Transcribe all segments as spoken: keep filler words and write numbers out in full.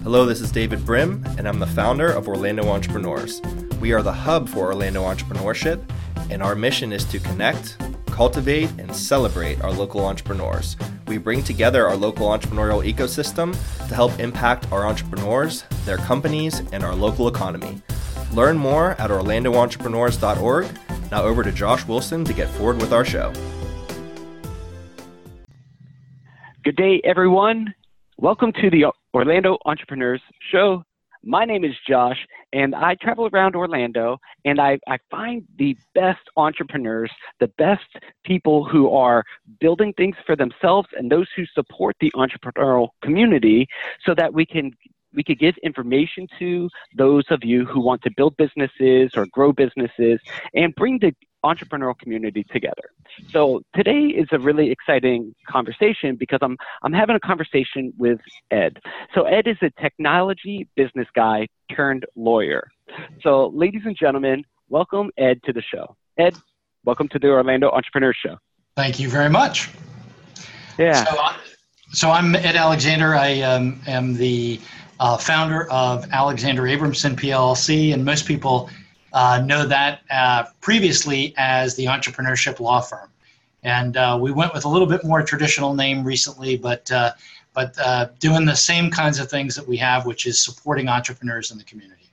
Hello, this is David Brim, and I'm the founder of Orlando Entrepreneurs. We are the hub for Orlando entrepreneurship, and our mission is to connect, cultivate, and celebrate our local entrepreneurs. We bring together our local entrepreneurial ecosystem to help impact our entrepreneurs, their companies, and our local economy. Learn more at orlando entrepreneurs dot org. Now over to Josh Wilson to get forward with our show. Good day, everyone. Welcome to the Orlando Entrepreneurs Show. My name is Josh, and I travel around Orlando, and I, I find the best entrepreneurs, the best people who are building things for themselves and those who support the entrepreneurial community so that we can we could give information to those of you who want to build businesses or grow businesses and bring the entrepreneurial community together. So today is a really exciting conversation because I'm I'm having a conversation with Ed. So Ed is a technology business guy turned lawyer. So ladies and gentlemen, welcome Ed to the show. Ed, welcome to the Orlando Entrepreneur Show. Thank you very much. Yeah. So, so I'm Ed Alexander. I um, am the uh, founder of Alexander Abramson P L C, and most people Uh, know that uh, previously as the Entrepreneurship Law Firm. And uh, we went with a little bit more traditional name recently, but uh, but uh, doing the same kinds of things that we have, which is supporting entrepreneurs in the community.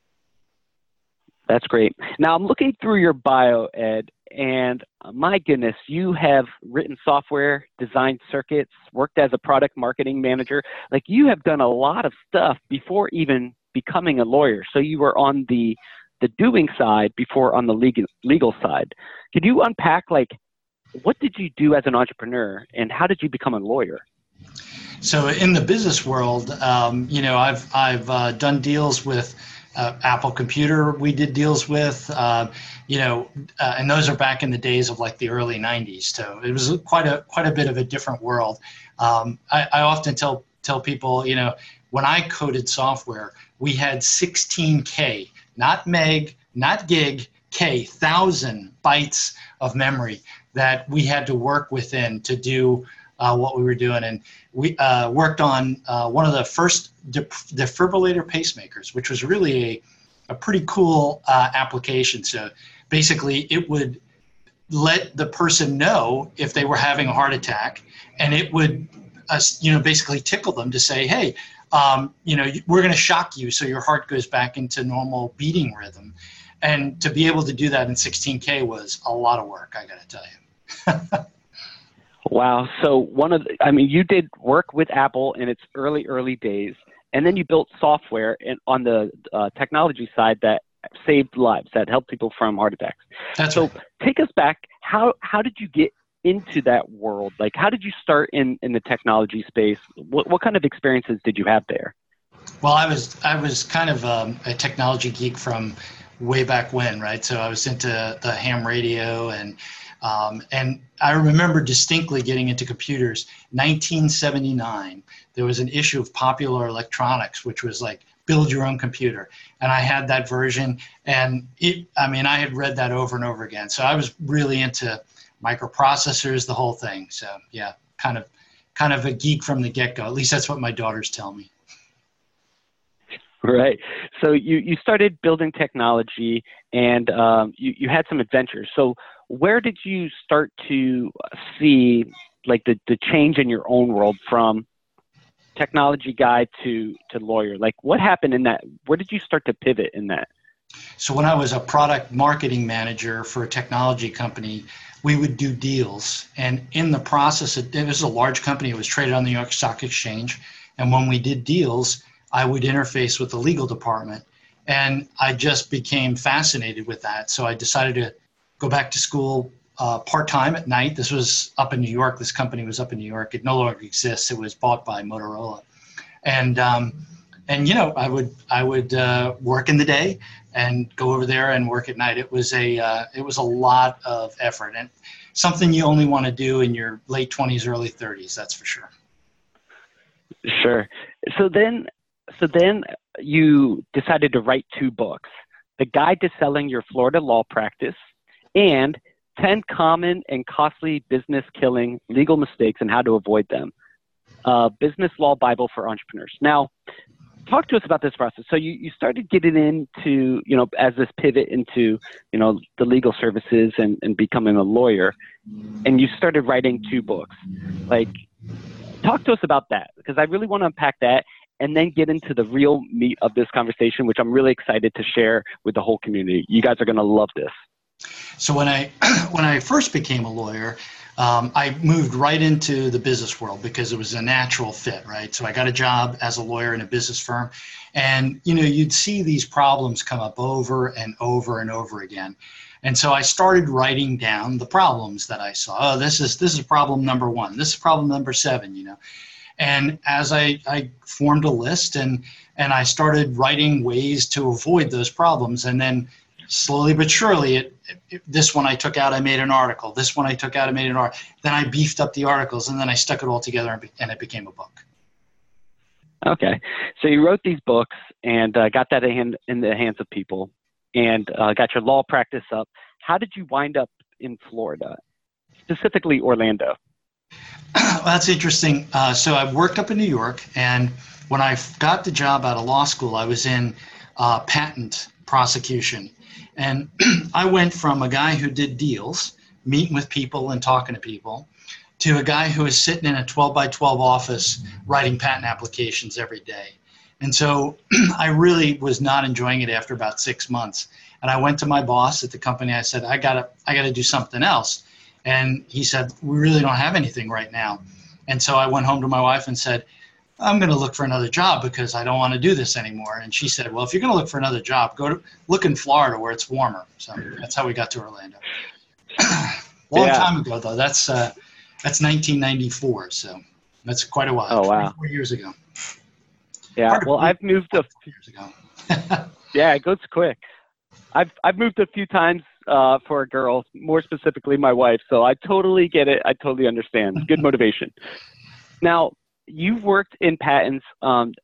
That's great. Now I'm looking through your bio, Ed, and uh, my goodness, you have written software, designed circuits, worked as a product marketing manager. Like, you have done a lot of stuff before even becoming a lawyer. So you were on the the doing side before on the legal legal side. Could you unpack, like, what did you do as an entrepreneur and how did you become a lawyer? So in the business world, um, you know, I've I've uh, done deals with uh, Apple Computer. We did deals with, uh, you know, uh, and those are back in the days of like the early nineties. So it was quite a quite a bit of a different world. Um, I, I often tell tell people, you know, when I coded software, we had sixteen K. Not meg, not gig, K, thousand bytes of memory that we had to work within to do uh, what we were doing. And we uh, worked on uh, one of the first def- defibrillator pacemakers, which was really a, a pretty cool uh, application. So basically it would let the person know if they were having a heart attack, and it would, uh, you know, basically tickle them to say, hey, Um, you know, we're going to shock you so your heart goes back into normal beating rhythm. And to be able to do that in sixteen K was a lot of work, I got to tell you. Wow. So one of the, I mean, you did work with Apple in its early, early days, and then you built software in, on the uh, technology side that saved lives, that helped people from heart attacks. That's so right. Take us back. How, how did you get into that world? Like, how did you start in, in the technology space? What, what kind of experiences did you have there? Well, I was I was kind of um, a technology geek from way back when, right? So I was into the ham radio, and um, and I remember distinctly getting into computers. nineteen seventy-nine, there was an issue of Popular Electronics, which was like build your own computer, and I had that version, and it. I mean, I had read that over and over again. So I was really into microprocessors, the whole thing. So yeah, kind of, kind of a geek from the get-go. At least that's what my daughters tell me. Right. So you, you started building technology, and um, you, you had some adventures. So where did you start to see, like, the, the change in your own world from technology guy to, to lawyer? Like, what happened in that? Where did you start to pivot in that? So when I was a product marketing manager for a technology company, we would do deals. And in the process, it, it was a large company. It was traded on the New York Stock Exchange. And when we did deals, I would interface with the legal department. And I just became fascinated with that. So I decided to go back to school uh, part-time at night. This was up in New York. This company was up in New York. It no longer exists. It was bought by Motorola. And, um, and you know, I would, I would uh, work in the day and go over there and work at night. It was a uh, it was a lot of effort, and something you only want to do in your late twenties, early thirties. That's for sure. Sure. So then, so then you decided to write two books: The Guide to Selling Your Florida Law Practice and ten Common and Costly Business Killing Legal Mistakes and How to Avoid Them. Uh, Business Law Bible for Entrepreneurs. Now, talk to us about this process. So you, you started getting into, you know, as this pivot into, you know, the legal services and, and becoming a lawyer, and you started writing two books. Like, talk to us about that, because I really want to unpack that and then get into the real meat of this conversation, which I'm really excited to share with the whole community. You guys are going to love this. So when I when I first became a lawyer, um, I moved right into the business world because it was a natural fit, right? So I got a job as a lawyer in a business firm, and you know, you'd see these problems come up over and over and over again. And so I started writing down the problems that I saw. Oh, this is this is problem number one. This is problem number seven, you know. And as I, I formed a list and and I started writing ways to avoid those problems, and then slowly but surely, it, it, this one I took out, I made an article. This one I took out, I made an article. Then I beefed up the articles, and then I stuck it all together, and, be, and it became a book. Okay. So you wrote these books and uh, got that in, in the hands of people, and uh, got your law practice up. How did you wind up in Florida, specifically Orlando? Well, that's interesting. Uh, so I worked up in New York, and when I got the job out of law school, I was in uh, patent prosecution. And I went from a guy who did deals, meeting with people and talking to people, to a guy who was sitting in a twelve by twelve office writing patent applications every day. And so I really was not enjoying it after about six months. And I went to my boss at the company. I said, I gotta, I gotta do something else. And he said, we really don't have anything right now. And so I went home to my wife and said, I'm going to look for another job because I don't want to do this anymore. And she said, well, if you're going to look for another job, go to look in Florida where it's warmer. So that's how we got to Orlando. Long yeah. time ago, though. That's uh, that's nineteen ninety-four. So that's quite a while. Oh, wow. Four years ago. Yeah. Hard well, I've moved a years ago. yeah, it goes quick. I've I've moved a few times uh, for a girl, more specifically my wife. So I totally get it. I totally understand. Good motivation. Now, you've worked in patents. Um,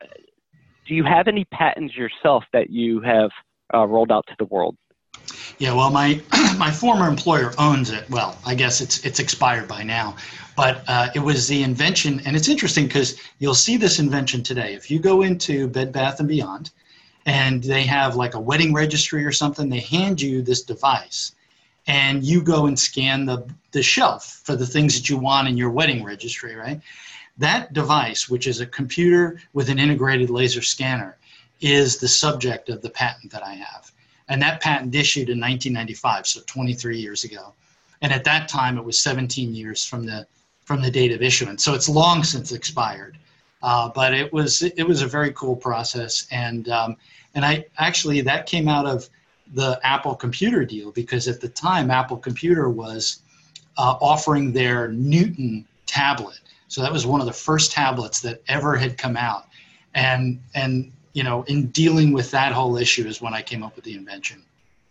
do you have any patents yourself that you have uh, rolled out to the world? Yeah, well, my my former employer owns it. Well, I guess it's it's expired by now, but uh, it was the invention, and it's interesting because you'll see this invention today. If you go into Bed Bath and Beyond, and they have like a wedding registry or something, they hand you this device, and you go and scan the the shelf for the things that you want in your wedding registry, right? That device, which is a computer with an integrated laser scanner, is the subject of the patent that I have. And that patent issued in nineteen ninety-five, so twenty-three years ago. And at that time, it was seventeen years from the from the date of issuance. So it's long since expired. Uh, but it was it was a very cool process. And um, and I actually, that came out of the Apple Computer deal, because at the time, Apple Computer was uh, offering their Newton tablet. So that was one of the first tablets that ever had come out. And and you know, in dealing with that whole issue is when I came up with the invention.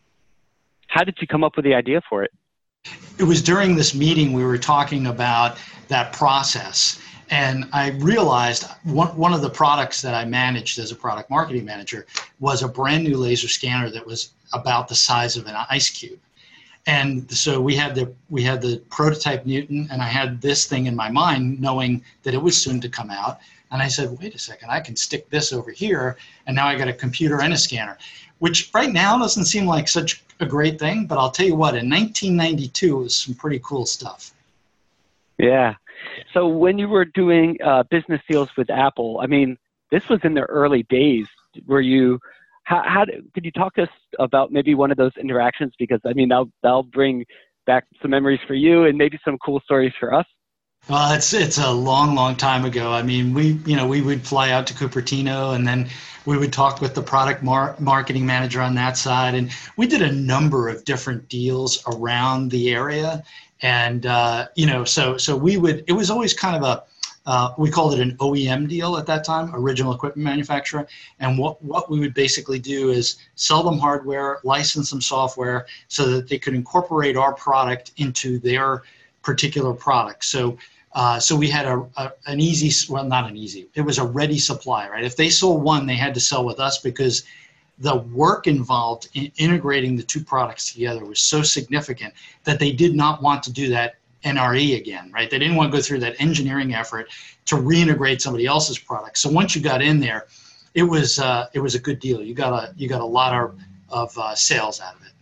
How did you come up with the idea for it? It was during this meeting we were talking about that process. And I realized one, one of the products that I managed as a product marketing manager was a brand new laser scanner that was about the size of an ice cube. And so we had the we had the prototype Newton, and I had this thing in my mind knowing that it was soon to come out. And I said, wait a second, I can stick this over here, and now I got a computer and a scanner, which right now doesn't seem like such a great thing, but I'll tell you what, in nineteen ninety-two, it was some pretty cool stuff. Yeah. So when you were doing uh, business deals with Apple, I mean, this was in the early days. Were you, how, how did, could you talk to us about maybe one of those interactions? Because, I mean, that'll, that'll bring back some memories for you and maybe some cool stories for us. Well, it's it's a long, long time ago. I mean, we you know we would fly out to Cupertino, and then we would talk with the product mar- marketing manager on that side, and we did a number of different deals around the area. And uh, you know, so so we would. It was always kind of a uh, we called it an O E M deal at that time, original equipment manufacturer. And what what we would basically do is sell them hardware, license them software, so that they could incorporate our product into their particular product. So uh, so we had a, a an easy, well, not an easy, it was a ready supply, right? If they sold one, they had to sell with us, because the work involved in integrating the two products together was so significant that they did not want to do that N R E again, right? They didn't want to go through that engineering effort to reintegrate somebody else's product. So once you got in there, it was uh, it was a good deal. You got a you got a lot of of uh, sales out of it.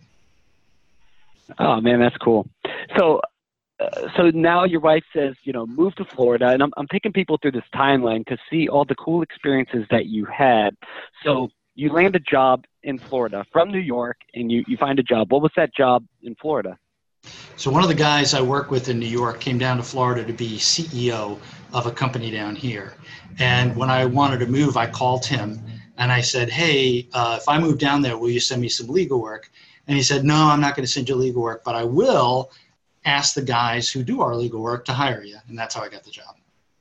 Oh man, that's cool. So, uh, so now your wife says, you know, move to Florida, and I'm I'm taking people through this timeline to see all the cool experiences that you had. So you land a job in Florida from New York, and you you find a job. What was that job in Florida? So one of the guys I work with in New York came down to Florida to be C E O of a company down here. And when I wanted to move, I called him and I said, hey, uh, if I move down there, will you send me some legal work? And he said, no, I'm not going to send you legal work, but I will ask the guys who do our legal work to hire you. And that's how I got the job.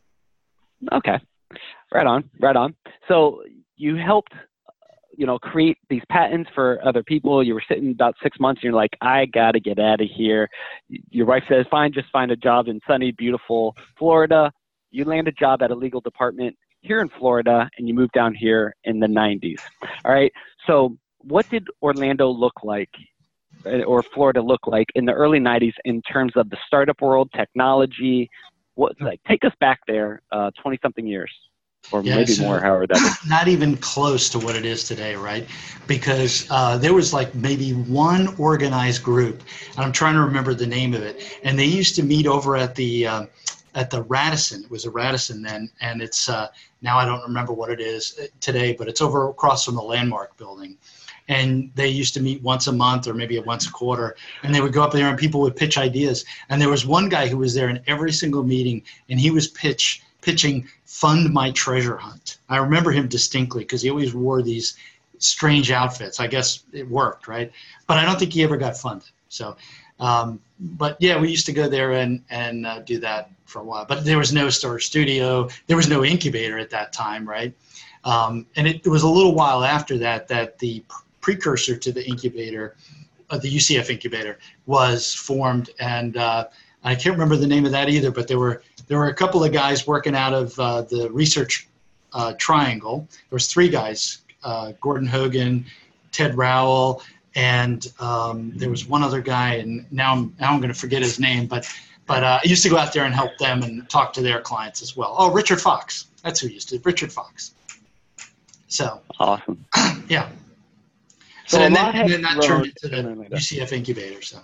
Okay. Right on. Right on. So you helped, you know, create these patents for other people. You were sitting about six months and you're like, I got to get out of here. Your wife says, fine, just find a job in sunny, beautiful Florida. You land a job at a legal department here in Florida and you moved down here in the nineties. All right. So what did Orlando look like or Florida look like in the early nineties in terms of the startup world, technology? What, like, take us back there uh, twenty something years. Or yeah, maybe so more, however that is. Not even close to what it is today, right? Because uh, there was like maybe one organized group, and I'm trying to remember the name of it. And they used to meet over at the uh, at the Radisson. It was a Radisson then, and it's uh, now I don't remember what it is today, but it's over across from the Landmark building. And they used to meet once a month or maybe once a quarter, and they would go up there and people would pitch ideas. And there was one guy who was there in every single meeting, and he was pitch. pitching Fund My Treasure Hunt. I remember him distinctly because he always wore these strange outfits. I guess it worked, right? But I don't think he ever got funded. So, um, but yeah, we used to go there and, and uh, do that for a while. But there was no storage studio. There was no incubator at that time, right? Um, and it, it was a little while after that that the precursor to the incubator, uh, the U C F incubator, was formed. And uh, I can't remember the name of that either, but there were There were a couple of guys working out of uh, the research uh, triangle. There was three guys, uh, Gordon Hogan, Ted Rowell, and um, there was one other guy, and now I'm, now I'm going to forget his name, but but uh, I used to go out there and help them and talk to their clients as well. Oh, Richard Fox. That's who used to, Richard Fox. So. Awesome. Yeah. So so and then, then, then that turned into the like U C F incubator, so.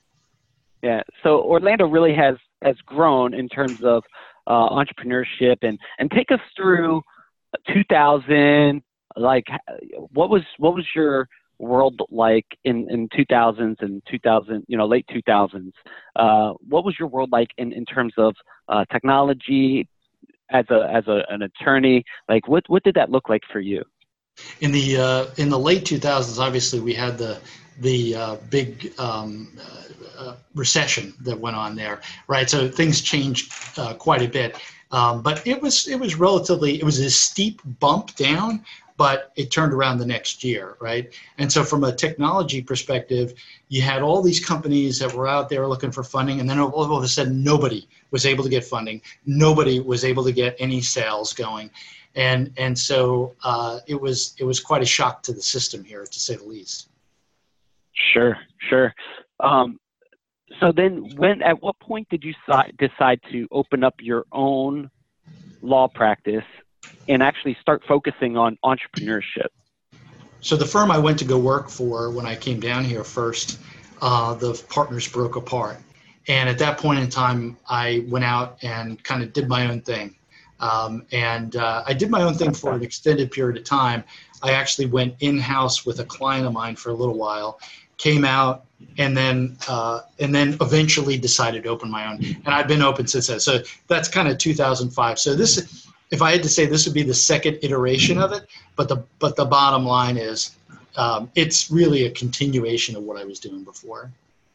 Yeah, so Orlando really has has grown in terms of uh, entrepreneurship, and and take us through two thousand. Like, what was what was your world like in in two thousands and two thousand, you know, late two thousands? Uh, what was your world like in in terms of uh, technology as a as a an attorney? Like, what what did that look like for you? In the uh, in the late two thousands, obviously we had the the uh, big um, uh, recession that went on there, right? So things changed uh, quite a bit, um, but it was it was relatively it was a steep bump down, but it turned around the next year, right? And so from a technology perspective, you had all these companies that were out there looking for funding, and then all of a sudden nobody was able to get funding, nobody was able to get any sales going. And and so uh, it was it was quite a shock to the system here, to say the least. Sure, sure. Um, so then, when at what point did you si- decide to open up your own law practice and actually start focusing on entrepreneurship? So the firm I went to go work for when I came down here first, uh, the partners broke apart, and at that point in time, I went out and kind of did my own thing. Um, and uh, I did my own thing for an extended period of time. I actually went in-house with a client of mine for a little while, came out, and then uh, and then eventually decided to open my own. And I've been open since then. So that's kind of two thousand five. So this, if I had to say, this would be the second iteration of it. But the but the bottom line is, um, it's really a continuation of what I was doing before.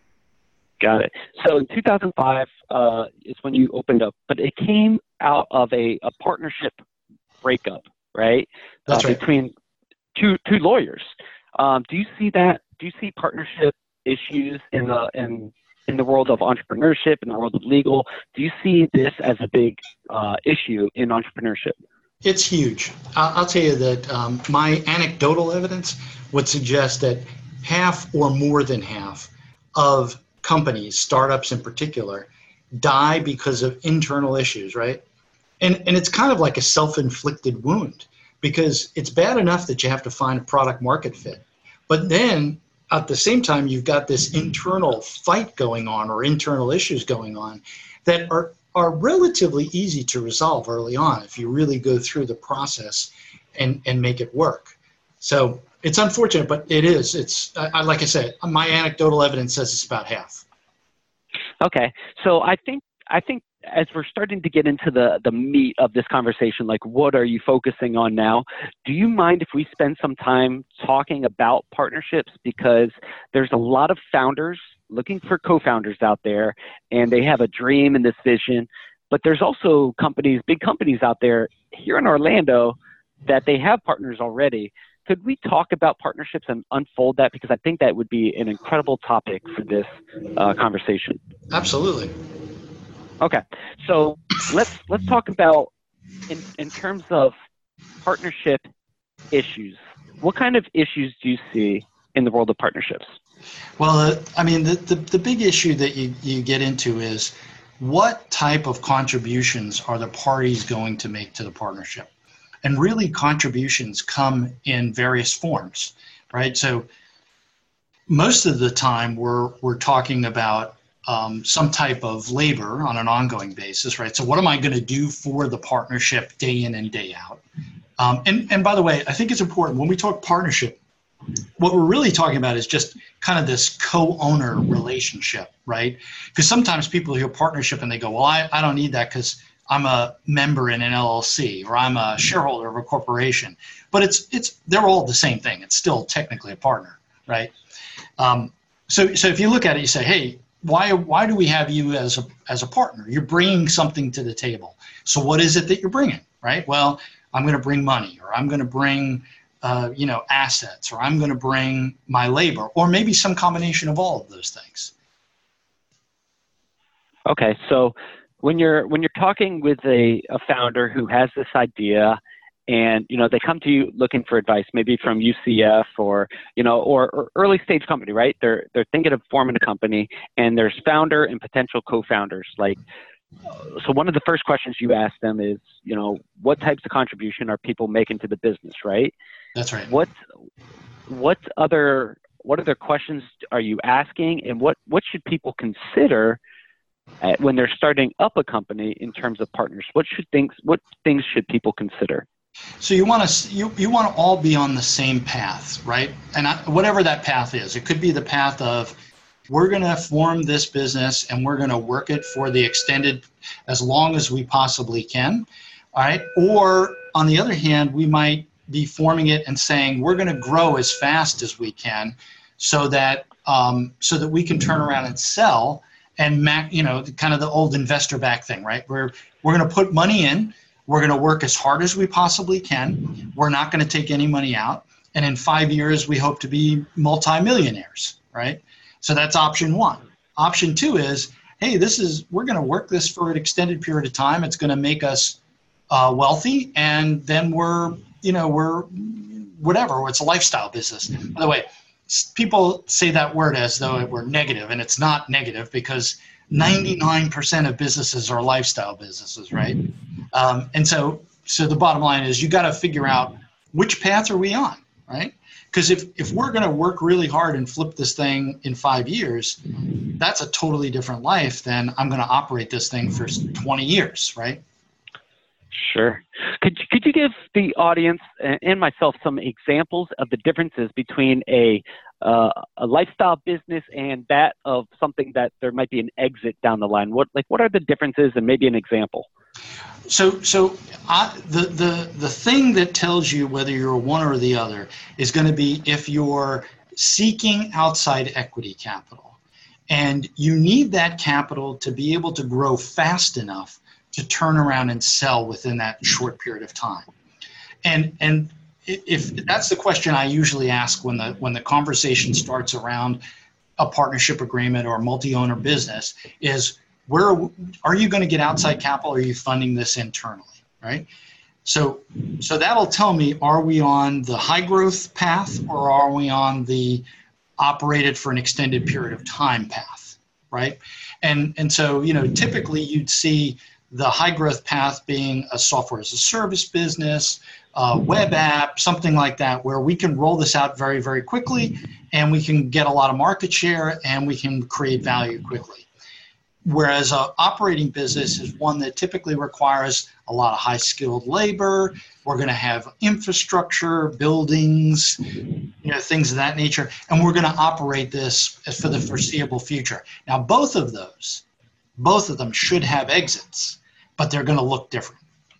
Got it. So in two thousand five uh, is when you opened up, but it came out of a, a partnership breakup, right? That's uh, right. Between two two lawyers. Um, do you see that? Do you see partnership issues in the in in the world of entrepreneurship, in the world of legal? Do you see this as a big uh, issue in entrepreneurship? It's huge. I'll, I'll tell you that um, my anecdotal evidence would suggest that half or more than half of companies, startups in particular, die because of internal issues, right? And and it's kind of like a self-inflicted wound, because it's bad enough that you have to find a product market fit. But then at the same time, you've got this internal fight going on or internal issues going on that are, are relatively easy to resolve early on if you really go through the process and, and make it work. So it's unfortunate, but it is. It's I, I, like I said, my anecdotal evidence says it's about half. Okay. So I think I think as we're starting to get into the, the meat of this conversation, like what are you focusing on now? Do you mind if we spend some time talking about partnerships? Because there's a lot of founders looking for co-founders out there, and they have a dream and this vision. But there's also companies, big companies out there here in Orlando that they have partners already. Could we talk about partnerships and unfold that? Because I think that would be an incredible topic for this uh, conversation. Absolutely. Okay, so let's let's talk about in in terms of partnership issues. What kind of issues do you see in the world of partnerships? Well, uh, I mean, the, the the big issue that you you get into is what type of contributions are the parties going to make to the partnership? And really, contributions come in various forms, right? So most of the time, we're we're talking about um, some type of labor on an ongoing basis, right? So what am I going to do for the partnership day in and day out? Um, and and by the way, I think it's important when we talk partnership, what we're really talking about is just kind of this co-owner relationship, right? Because sometimes people hear partnership and they go, well, I, I don't need that because I'm a member in an L L C or I'm a shareholder of a corporation. But it's it's they're all the same thing. It's still technically a partner, right? Um, so so if you look at it, you say, hey, why why do we have you as a as a partner? You're bringing something to the table. So what is it that you're bringing, right? Well, I'm going to bring money, or I'm going to bring uh, you know assets, or I'm going to bring my labor, or maybe some combination of all of those things. Okay, so when you're when you're talking with a, a founder who has this idea, and you know they come to you looking for advice, maybe from U C F or you know or, or early stage company, right? They're they're thinking of forming a company, and there's founder and potential co-founders. Like, so one of the first questions you ask them is, you know, what types of contribution are people making to the business, right? That's right. What what other what other questions are you asking, and what what should people consider at, when they're starting up a company in terms of partners? What should things what things should people consider? So you want to you, you want to all be on the same path, right? And I, whatever that path is, it could be the path of we're going to form this business and we're going to work it for the extended as long as we possibly can, all right? Or on the other hand, we might be forming it and saying we're going to grow as fast as we can, so that um, so that we can turn around and sell and mac, you know, kind of the old investor back thing, right? We're we're going to put money in. We're going to work as hard as we possibly can. We're not going to take any money out. And in five years, we hope to be multimillionaires, right? So that's option one. Option two is, hey, this is, we're going to work this for an extended period of time. It's going to make us uh, wealthy. And then we're, you know, we're whatever, it's a lifestyle business. By the way, people say that word as though it were negative, and it's not negative because ninety-nine percent of businesses are lifestyle businesses, right? Um, and so, so the bottom line is you got to figure out which path are we on, right? Because if, if we're going to work really hard and flip this thing in five years, that's a totally different life than I'm going to operate this thing for twenty years, right? Sure. Could you, could you give the audience and myself some examples of the differences between a uh, a lifestyle business and that of something that there might be an exit down the line? What like what are the differences, and maybe an example? So so I, the the the thing that tells you whether you're one or the other is going to be if you're seeking outside equity capital, and you need that capital to be able to grow fast enough to turn around and sell within that short period of time. And and if that's the question I usually ask when the when the conversation starts around a partnership agreement or multi-owner business is, where are you going to get outside capital, or are you funding this internally, right? So so that'll tell me, are we on the high growth path, or are we on the operated for an extended period of time path, right? And and so, you know, typically you'd see the high growth path being a software as a service business, a web app, something like that, where we can roll this out very, very quickly, and we can get a lot of market share, and we can create value quickly. Whereas an operating business is one that typically requires a lot of high-skilled labor. We're going to have infrastructure, buildings, you know, things of that nature, and we're going to operate this for the foreseeable future. Now, both of those, both of them should have exits, but they're going to look different.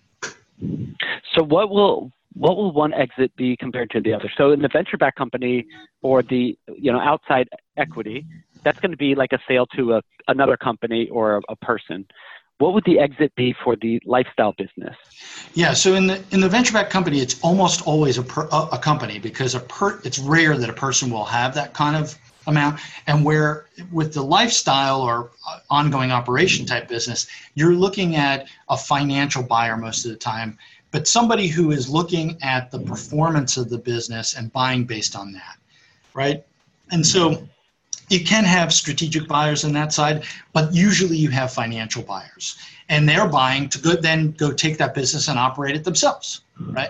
So what will what will one exit be compared to the other? So in the venture-backed company or the you know outside equity, that's going to be like a sale to a, another company or a, a person. What would the exit be for the lifestyle business? Yeah, so in the in the venture-backed company, it's almost always a per, a, a company because a per, it's rare that a person will have that kind of amount. And where with the lifestyle or ongoing operation type business, you're looking at a financial buyer most of the time, but somebody who is looking at the performance of the business and buying based on that, right? And so you can have strategic buyers on that side, but usually you have financial buyers, and they're buying to go, then go take that business and operate it themselves, right?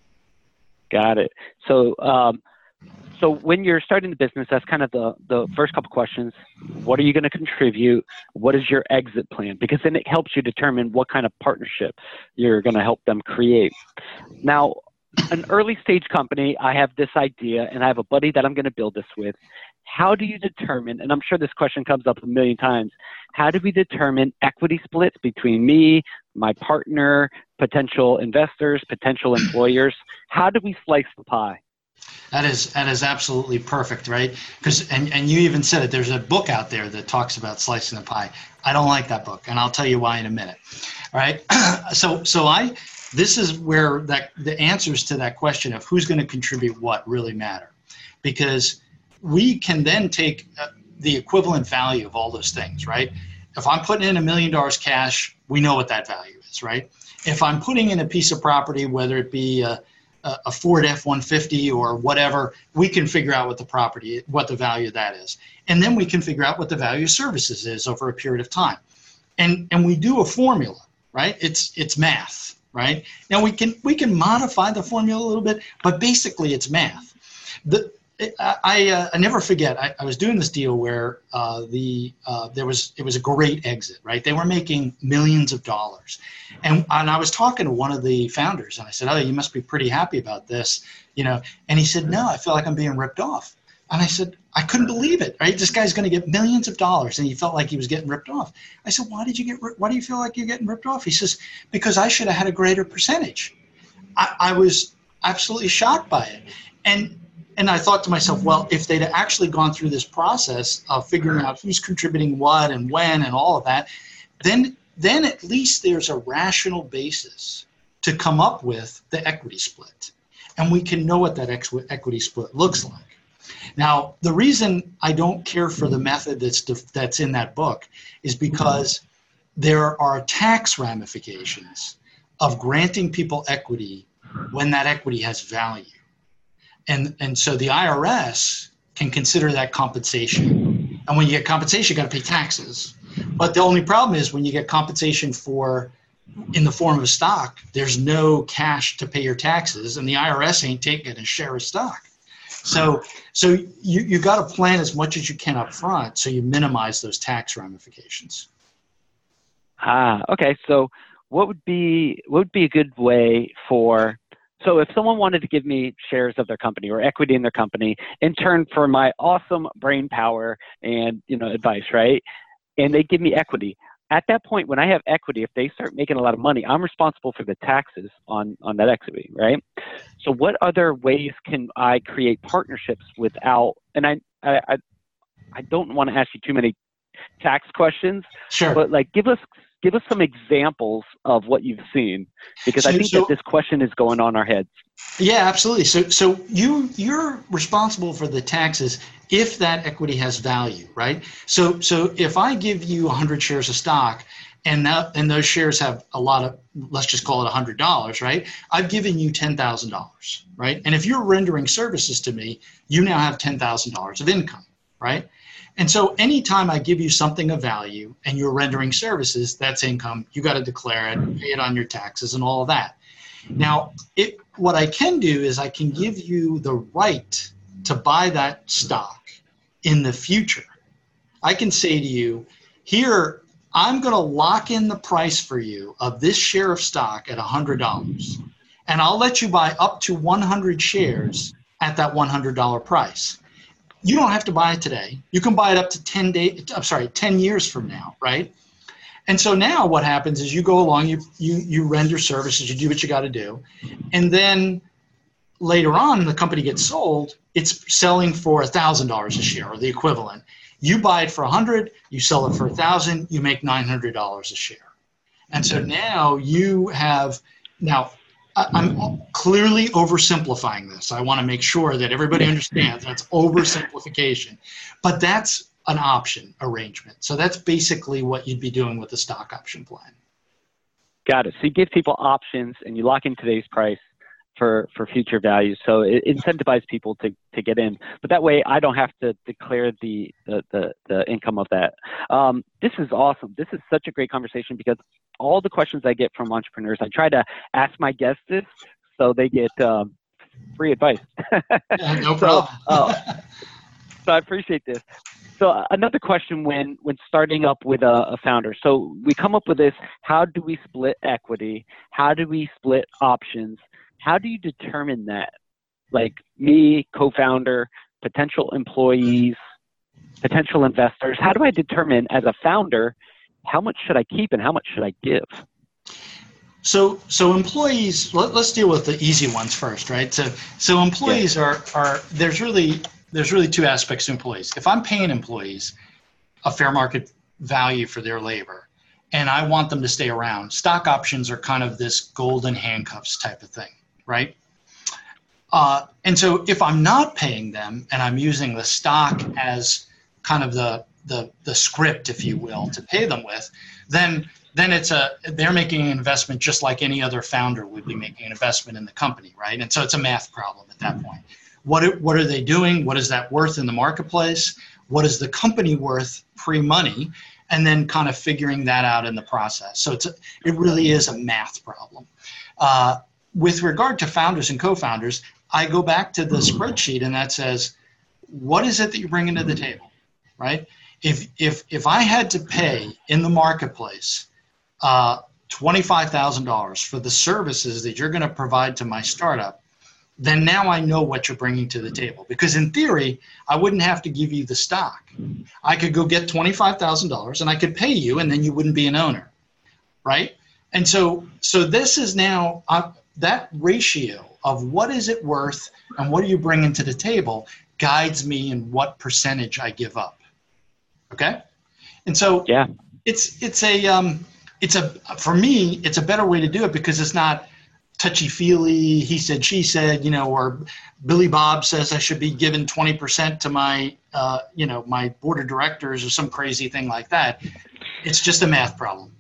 Got it. So, um, so when you're starting the business, that's kind of the, the first couple questions. What are you going to contribute? What is your exit plan? Because then it helps you determine what kind of partnership you're going to help them create. Now, an early stage company, I have this idea and I have a buddy that I'm going to build this with. How do you determine, and I'm sure this question comes up a million times, how do we determine equity splits between me, my partner, potential investors, potential employers? How do we slice the pie? That is that is absolutely perfect, right? Because and, and you even said it, there's a book out there that talks about slicing the pie. I don't like that book, and I'll tell you why in a minute. All right. so so I this is where that the answers to that question of who's going to contribute what really matter. Because we can then take uh, the equivalent value of all those things, right? If I'm putting in a million dollars cash, we know what that value is, right? If I'm putting in a piece of property, whether it be a, a Ford F one fifty or whatever, we can figure out what the property, what the value of that is. And then we can figure out what the value of services is over a period of time. And, and we do a formula, right? It's, it's math, right? Now we can, we can modify the formula a little bit, but basically it's math. The, I, uh, I never forget, I, I was doing this deal where uh, the uh, there was it was a great exit, right? They were making millions of dollars. And, and I was talking to one of the founders, and I said, oh, you must be pretty happy about this, you know? And he said, no, I feel like I'm being ripped off. And I said, I couldn't believe it, right? This guy's going to get millions of dollars, and he felt like he was getting ripped off. I said, why did you get, why do you feel like you're getting ripped off? He says, because I should have had a greater percentage. I, I was absolutely shocked by it. And And I thought to myself, well, if they'd actually gone through this process of figuring out who's contributing what and when and all of that, then then at least there's a rational basis to come up with the equity split. And we can know what that ex- equity split looks like. Now, the reason I don't care for the method that's def- that's in that book is because there are tax ramifications of granting people equity when that equity has value. And and so the I R S can consider that compensation. And when you get compensation, you got to pay taxes. But the only problem is when you get compensation for in the form of stock, there's no cash to pay your taxes, and the I R S ain't taking a share of stock. So so you you got to plan as much as you can up front so you minimize those tax ramifications. Ah, okay. So what would be what would be a good way for So if someone wanted to give me shares of their company or equity in their company in turn for my awesome brain power and, you know, advice, right? And they give me equity. At that point, when I have equity, if they start making a lot of money, I'm responsible for the taxes on, on that equity, right? So what other ways can I create partnerships without, and I, I, I don't want to ask you too many tax questions, sure. But like give us Give us some examples of what you've seen, because so, I think so, that this question is going on our heads. Yeah, absolutely. So, so you you're responsible for the taxes if that equity has value, right? So, so if I give you one hundred shares of stock, and that and those shares have a lot of, let's just call it one hundred dollars, right? I've given you ten thousand dollars, right? And if you're rendering services to me, you now have ten thousand dollars of income, right? And so anytime I give you something of value and you're rendering services, that's income. You got to declare it, pay it on your taxes and all of that. Now, it, what I can do is I can give you the right to buy that stock in the future. I can say to you, here, I'm going to lock in the price for you of this share of stock at one hundred dollars. And I'll let you buy up to one hundred shares at that one hundred dollars price. You don't have to buy it today. You can buy it up to ten days, I'm sorry, ten years from now, right? And so now what happens is you go along, you you you render services, you do what you got to do. And then later on, the company gets sold, it's selling for one thousand dollars a share or the equivalent. You buy it for one hundred dollars, you sell it for one thousand dollars, you make nine hundred dollars a share. And so now you have, now I'm clearly oversimplifying this. I want to make sure that everybody understands that's oversimplification, but that's an option arrangement. So that's basically what you'd be doing with the stock option plan. Got it. So you give people options and you lock in today's price for, for future value. So it incentivizes people to, to get in, but that way I don't have to declare the, the, the, the income of that. Um, this is awesome. This is such a great conversation because all the questions I get from entrepreneurs, I try to ask my guests this so they get um, free advice. Yeah, no so, problem. uh, so I appreciate this. So uh, another question when, when starting up with a, a founder. So we come up with this, how do we split equity? How do we split options? How do you determine that? Like me, co-founder, potential employees, potential investors, how do I determine as a founder, how much should I keep and how much should I give? So, so employees, let, let's deal with the easy ones first, right? So, so employees yeah. are, are, there's really, there's really two aspects to employees. If I'm paying employees a fair market value for their labor and I want them to stay around, stock options are kind of this golden handcuffs type of thing, right? Uh, and so if I'm not paying them and I'm using the stock as kind of the, the, the script, if you will, to pay them with, then then it's a, they're making an investment just like any other founder would be making an investment in the company, right? And so it's a math problem at that point. What are, what are they doing? What is that worth in the marketplace? What is the company worth pre-money? And then kind of figuring that out in the process. So it's a, it really is a math problem. Uh, with regard to founders and co-founders, I go back to the spreadsheet and that says, what is it that you're bringing to the table, right? If, if, if I had to pay in the marketplace uh, twenty-five thousand dollars for the services that you're going to provide to my startup, then now I know what you're bringing to the table. Because in theory, I wouldn't have to give you the stock. I could go get twenty-five thousand dollars and I could pay you and then you wouldn't be an owner, right? And so, so this is now uh, that ratio of what is it worth and what are you bringing to the table guides me in what percentage I give up. Okay. And so yeah, it's, it's a, um, it's a, for me, it's a better way to do it because it's not touchy-feely, he said, she said, you know, or Billy Bob says I should be given twenty percent to my, uh, you know, my board of directors or some crazy thing like that. It's just a math problem.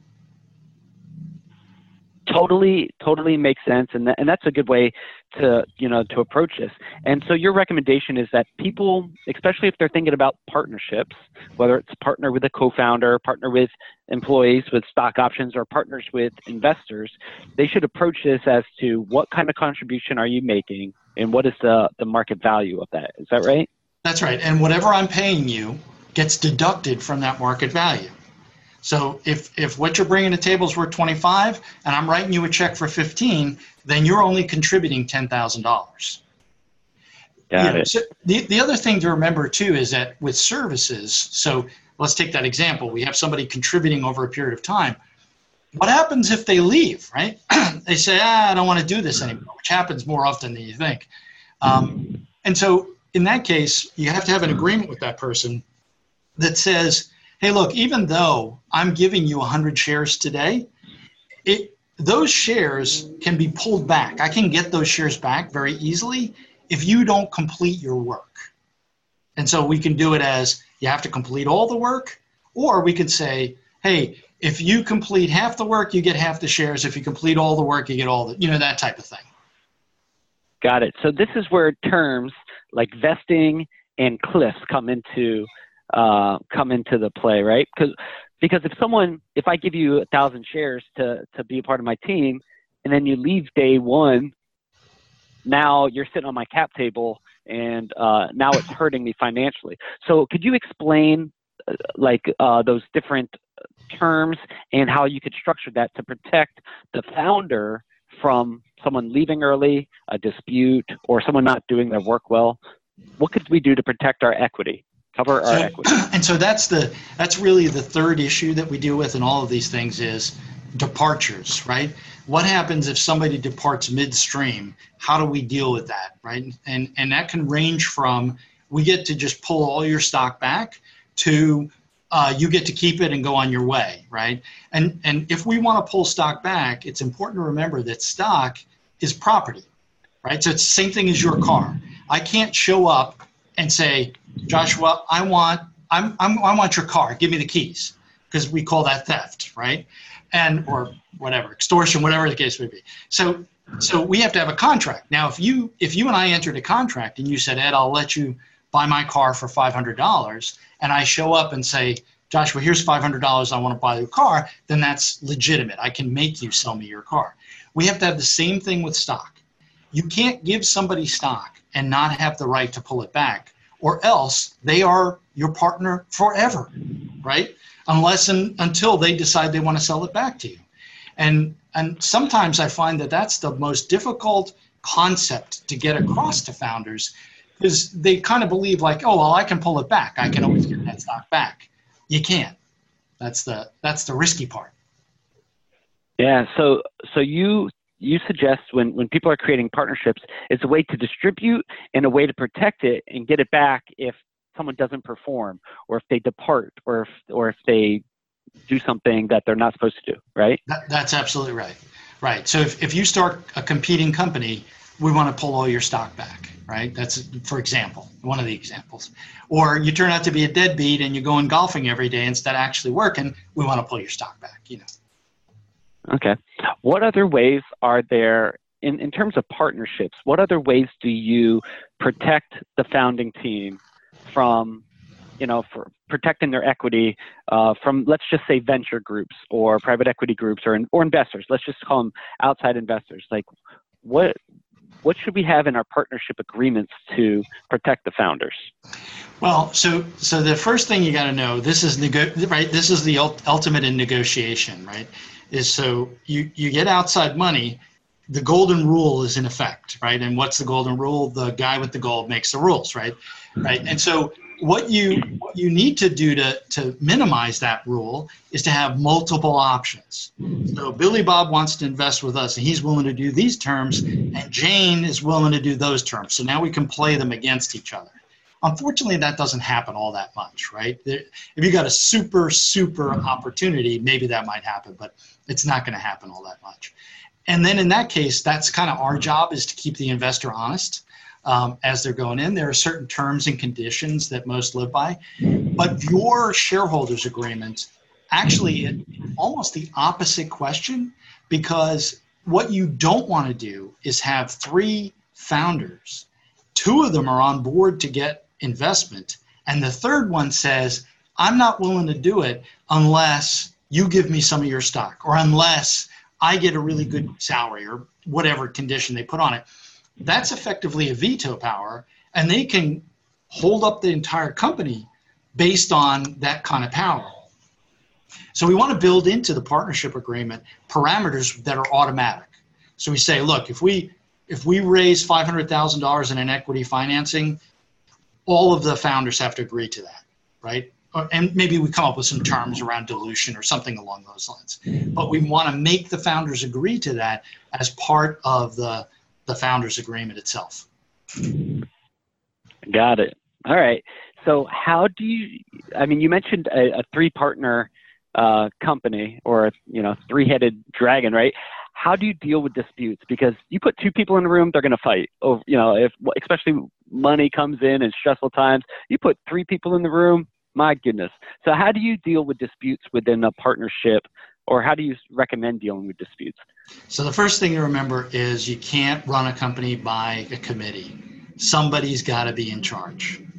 Totally, totally makes sense. And, th- and that's a good way to, you know, to approach this. And so your recommendation is that people, especially if they're thinking about partnerships, whether it's partner with a co-founder, partner with employees with stock options, or partners with investors, they should approach this as to what kind of contribution are you making and what is the, the market value of that. Is that right? That's right. And whatever I'm paying you gets deducted from that market value. So if, if what you're bringing to the table is worth twenty-five and I'm writing you a check for fifteen, then you're only contributing ten thousand dollars. Got you know, it. So the, the other thing to remember too is that with services, so let's take that example. We have somebody contributing over a period of time. What happens if they leave, right? They say, ah, I don't want to do this anymore, which happens more often than you think. Um, and so in that case, you have to have an agreement with that person that says, hey, look, even though I'm giving you one hundred shares today, it, those shares can be pulled back. I can get those shares back very easily if you don't complete your work. And so we can do it as you have to complete all the work, or we could say, hey, if you complete half the work, you get half the shares. If you complete all the work, you get all the, you know, that type of thing. Got it. So this is where terms like vesting and cliffs come into uh, come into the play, right? Because because if someone, if I give you a thousand shares to to be a part of my team, and then you leave day one, now you're sitting on my cap table, and uh, now it's hurting me financially. So could you explain uh, like uh, those different terms and how you could structure that to protect the founder from someone leaving early, a dispute, or someone not doing their work well? What could we do to protect our equity, cover our so, equity? And so that's the that's really the third issue that we deal with in all of these things is departures, right? What happens if somebody departs midstream? How do we deal with that, right? And and that can range from we get to just pull all your stock back to uh, you get to keep it and go on your way, right? And and if we want to pull stock back, it's important to remember that stock is property, right? So it's the same thing as your car. I can't show up and say, Joshua, I want I'm, I'm I want your car. Give me the keys, because we call that theft, right? And or whatever, extortion, whatever the case may be. So so we have to have a contract. Now, if you if you and I entered a contract and you said, Ed, I'll let you buy my car for five hundred dollars, and I show up and say, Joshua, here's five hundred dollars, I want to buy your car, then that's legitimate. I can make you sell me your car. We have to have the same thing with stock. You can't give somebody stock and not have the right to pull it back, or else they are your partner forever, right? Unless and until they decide they want to sell it back to you. And and sometimes I find that that's the most difficult concept to get across to founders, because they kind of believe like, oh, well, I can pull it back. I can always get that stock back. You can't. That's the that's the risky part. Yeah. So so you you suggest when, when people are creating partnerships, it's a way to distribute and a way to protect it and get it back if someone doesn't perform, or if they depart, or if or if they do something that they're not supposed to do, right? That, that's absolutely right. Right. So if, if you start a competing company, we want to pull all your stock back, right? That's, for example, one of the examples. Or you turn out to be a deadbeat and you're going golfing every day instead of actually working, we want to pull your stock back, you know. Okay. What other ways are there, in, in terms of partnerships, what other ways do you protect the founding team from, you know, for protecting their equity uh, from, let's just say, venture groups or private equity groups or or investors? Let's just call them outside investors. Like, what what should we have in our partnership agreements to protect the founders? Well, so so the first thing you got to know, this is nego- right. This is the ult- ultimate in negotiation, right? Is so you you get outside money. The golden rule is in effect, right? And what's the golden rule? The guy with the gold makes the rules, right? Right. And so what you what you need to do to to minimize that rule is to have multiple options. So Billy Bob wants to invest with us, and he's willing to do these terms, and Jane is willing to do those terms. So now we can play them against each other. Unfortunately, that doesn't happen all that much, right? If you got a super, super opportunity, maybe that might happen, but it's not going to happen all that much. And then in that case, that's kind of our job, is to keep the investor honest um, as they're going in. There are certain terms and conditions that most live by, but your shareholders agreement actually is almost the opposite question, because what you don't want to do is have three founders. Two of them are on board to get investment, and the third one says, I'm not willing to do it unless you give me some of your stock, or unless I get a really good salary, or whatever condition they put on it. That's effectively a veto power, and they can hold up the entire company based on that kind of power. So we want to build into the partnership agreement parameters that are automatic. So we say, look, if we if we raise five hundred thousand dollars in an equity financing, all of the founders have to agree to that, right? And maybe we come up with some terms around dilution or something along those lines. But we want to make the founders agree to that as part of the, the founders agreement itself. Got it. All right. So how do you, I mean, you mentioned a, a three partner uh, company, or, you know, three-headed dragon, right? How do you deal with disputes? Because you put two people in the room, they're going to fight over, you know, if, especially money comes in in stressful times. You put three people in the room, my goodness. So how do you deal with disputes within a partnership, or how do you recommend dealing with disputes? So the first thing to remember is you can't run a company by a committee. Somebody's got to be in charge,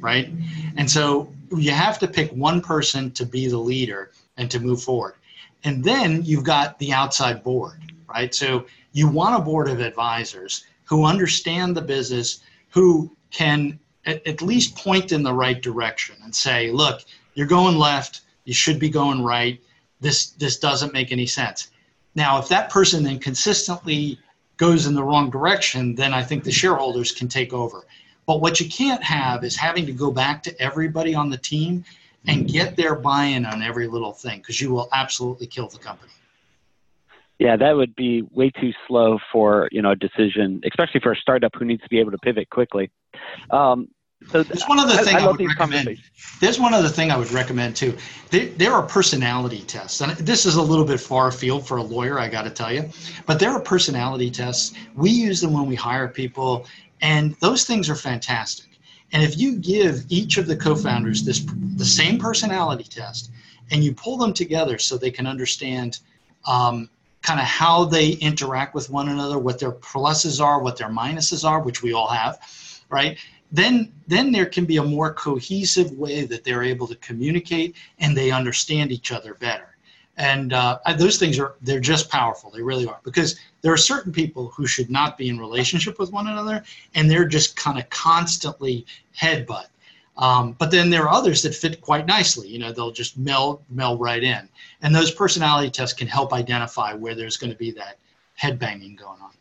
right? And so you have to pick one person to be the leader and to move forward. And then you've got the outside board, right? So you want a board of advisors who understand the business, who can at, at least point in the right direction and say, look, you're going left, you should be going right. This, this doesn't make any sense. Now, if that person then consistently goes in the wrong direction, then I think the shareholders can take over. But what you can't have is having to go back to everybody on the team and get their buy-in on every little thing, because you will absolutely kill the company. Yeah, that would be way too slow for, you know, a decision, especially for a startup who needs to be able to pivot quickly. Um, so there's one other thing I, I, I would recommend. There's one other thing I would recommend too. There, there are personality tests, and this is a little bit far afield for a lawyer, I got to tell you, but there are personality tests. We use them when we hire people, and those things are fantastic. And if you give each of the co-founders this the same personality test, and you pull them together so they can understand um, kind of how they interact with one another, what their pluses are, what their minuses are, which we all have, right? Then, then there can be a more cohesive way that they're able to communicate and they understand each other better. And uh, those things are, they're just powerful. They really are, because there are certain people who should not be in relationship with one another, and they're just kind of constantly headbutt. Um, but then there are others that fit quite nicely. You know, they'll just meld, meld right in. And those personality tests can help identify where there's going to be that headbanging going on.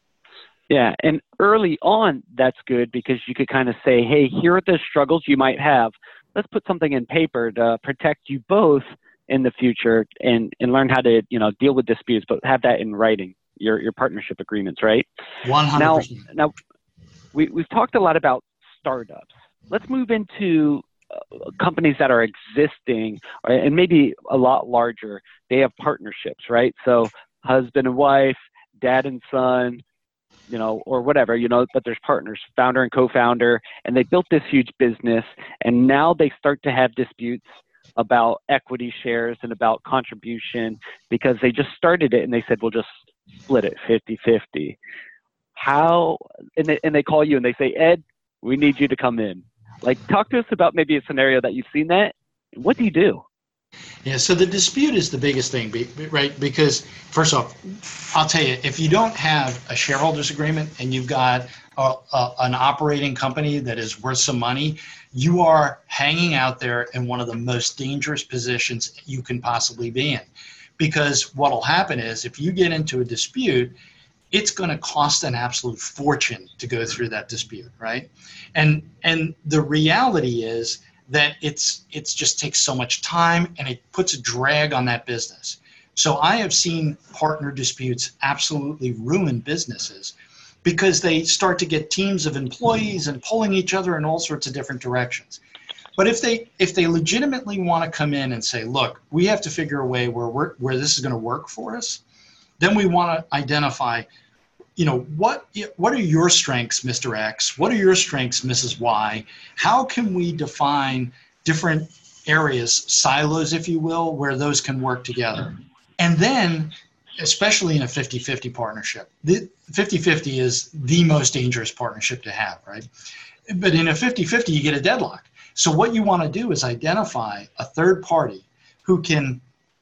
Yeah, and early on, that's good, because you could kind of say, hey, here are the struggles you might have. Let's put something in paper to protect you both in the future, and, and learn how to, you know, deal with disputes, but have that in writing, your your partnership agreements, right? one hundred percent. Now, now we, we've talked a lot about startups. Let's move into uh, companies that are existing, or, and maybe a lot larger. They have partnerships, right? So husband and wife, dad and son, you know, or whatever, you know, but there's partners, founder and co-founder, and they built this huge business, and now they start to have disputes about equity shares and about contribution, because they just started it and they said, we'll just split it fifty fifty. How, and they, and they call you and they say, Ed, we need you to come in. Like, talk to us about maybe a scenario that you've seen that. What do you do? Yeah, so the dispute is the biggest thing, right? Because first off, I'll tell you, if you don't have a shareholders agreement and you've got a, a, an operating company that is worth some money, you are hanging out there in one of the most dangerous positions you can possibly be in. Because what will happen is, if you get into a dispute, it's going to cost an absolute fortune to go through that dispute, right? And and the reality is that it's it's just takes so much time, and it puts a drag on that business. So I have seen partner disputes absolutely ruin businesses, because they start to get teams of employees and pulling each other in all sorts of different directions. But if they if they legitimately want to come in and say, look, we have to figure a way where we're, where this is going to work for us, then we want to identify, you know, what what are your strengths, Mister X? What are your strengths, Missus Y? How can we define different areas, silos, if you will, where those can work together? And then, especially in a fifty fifty partnership, the fifty fifty is the most dangerous partnership to have, right? But in a fifty fifty, you get a deadlock. So what you want to do is identify a third party who can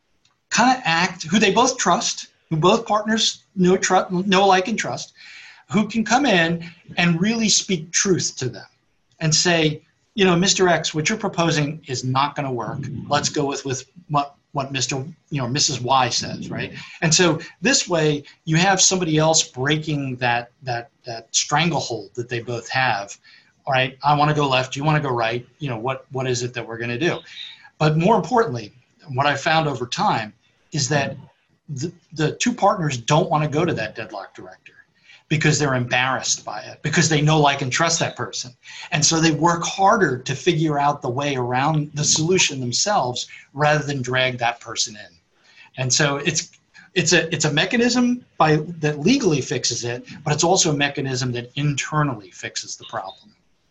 kind of act, who they both trust, who both partners know, trust, know, like, and trust, who can come in and really speak truth to them and say, you know, Mister X, what you're proposing is not going to work. Let's go with, with what, what Mister, you know, Missus Y says, right? And so this way you have somebody else breaking that, that, that stranglehold that they both have. All right, I want to go left, you want to go right, you know, what, what is it that we're going to do? But more importantly, what I found over time is that the, the two partners don't want to go to that deadlock director because they're embarrassed by it, because they know, like, and trust that person. And so they work harder to figure out the way around the solution themselves rather than drag that person in. And so it's it's a it's a mechanism by that legally fixes it, but it's also a mechanism that internally fixes the problem.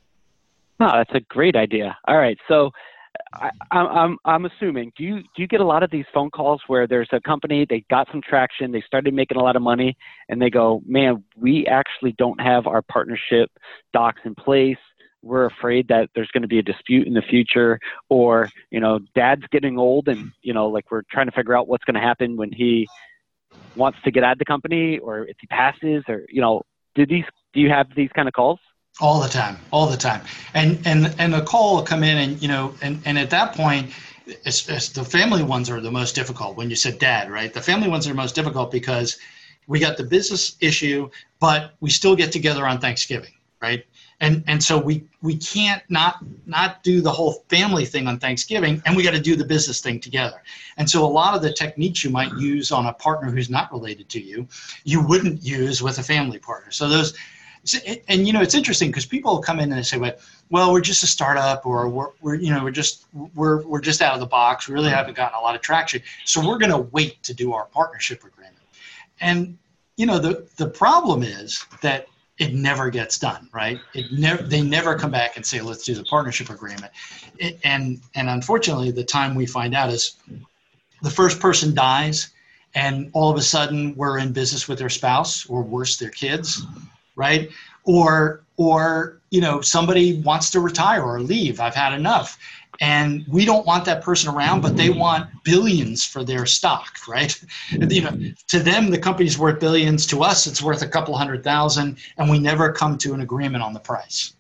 Oh, that's a great idea. All right, so I, I'm I'm assuming, do you do you get a lot of these phone calls where there's a company, they got some traction, they started making a lot of money, and they go, man, we actually don't have our partnership docs in place. we're afraid that there's going to be a dispute in the future, or, you know, dad's getting old and, you know, like we're trying to figure out what's going to happen when he wants to get out of the company, or if he passes, or, you know, do these, do you have these kind of calls? All the time, all the time. And, and, and the call will come in and, you know, and, and at that point, it's, it's the family ones are the most difficult. When you said dad, right? The family ones are most difficult because we got the business issue, but we still get together on Thanksgiving, right? And and so we we can't not not do the whole family thing on Thanksgiving, and we got to do the business thing together. And so a lot of the techniques you might use on a partner who's not related to you, you wouldn't use with a family partner. So those, and you know, it's interesting because people come in and they say, well, well, we're just a startup, or we're, we're you know we're just we're we're just out of the box. We really haven't gotten a lot of traction, so we're going to wait to do our partnership agreement. And you know, the the problem is that it never gets done, right? It never, they never come back and say, let's do the partnership agreement. It, and, and unfortunately, the time we find out is the first person dies, and all of a sudden we're in business with their spouse, or worse, their kids, right? Or, or, you know, somebody wants to retire or leave. I've had enough. And we don't want that person around, but they want billions for their stock, right? You know, to them, the company's worth billions. To us, it's worth a couple hundred thousand, and we never come to an agreement on the price.